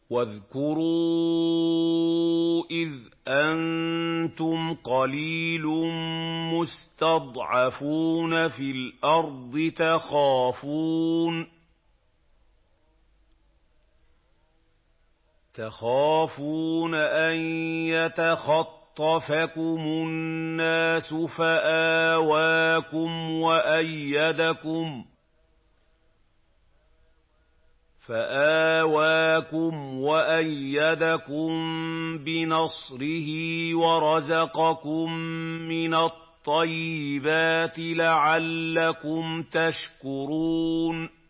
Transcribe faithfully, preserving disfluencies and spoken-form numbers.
وَاذْكُرُوا إِذْ أَنتُمْ قَلِيلٌ مُّسْتَضْعَفُونَ فِي الْأَرْضِ تَخَافُونَ تَخَافُونَ أَن يَتَخَطَّفَكُمُ النَّاسُ فَآوَاكُمْ وَأَيَّدَكُم فآواكم وأيدكم بنصره ورزقكم من الطيبات لعلكم تشكرون